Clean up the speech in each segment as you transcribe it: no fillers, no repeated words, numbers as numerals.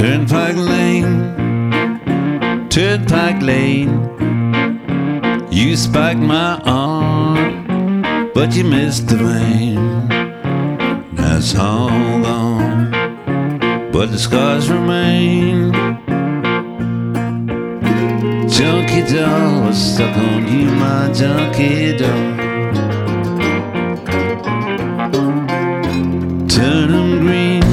Turnpike Lane, Turnpike Lane. You spiked my arm, but you missed the vein. That's all gone, but the scars remain. Junkie doll was stuck on you, my junkie doll. Turn 'em green,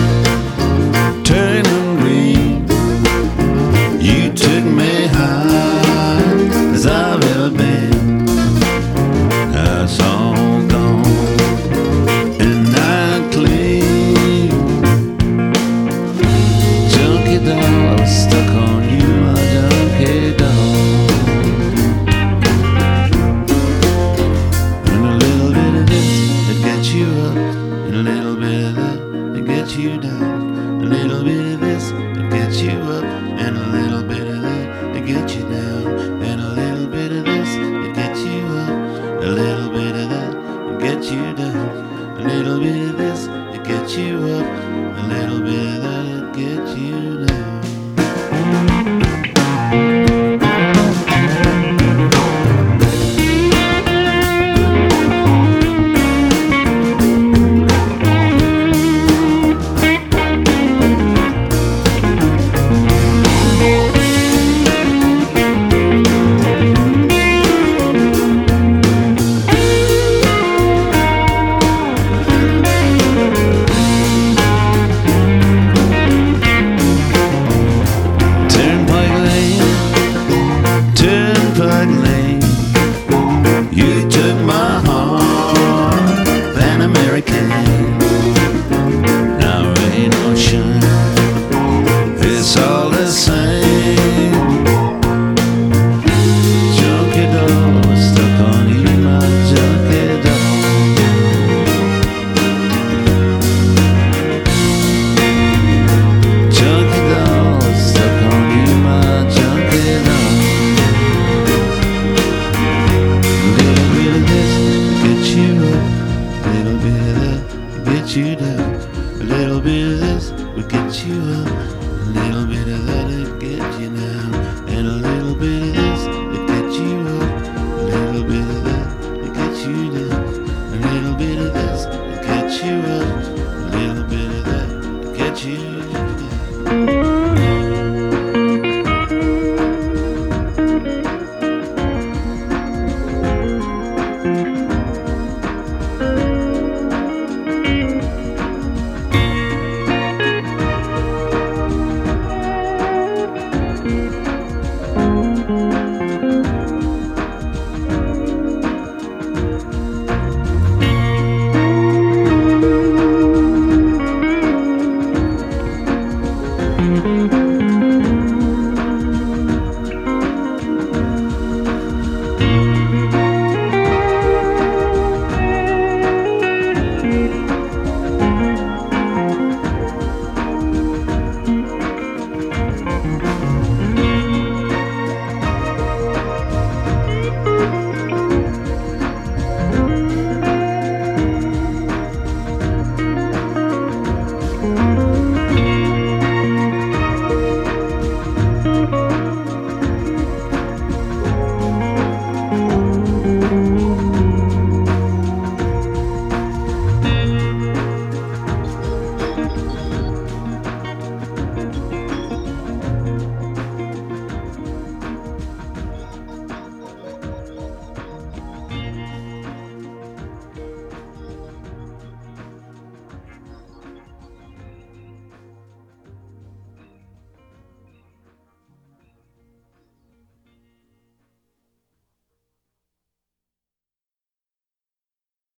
turn 'em green. You took me high as I've ever been. That's all gone and not clean. Junkie doll, I was stuck on you, my junkie doll. And a little bit of this to get you up, and a little bit of that to get you down. A little bit of this to get you up, and a little bit of that to get you down. And a little bit of this to get you up, a little bit of that to get you down. A little bit of this to get you up, a little bit of that to get you down. Turnpike Lane,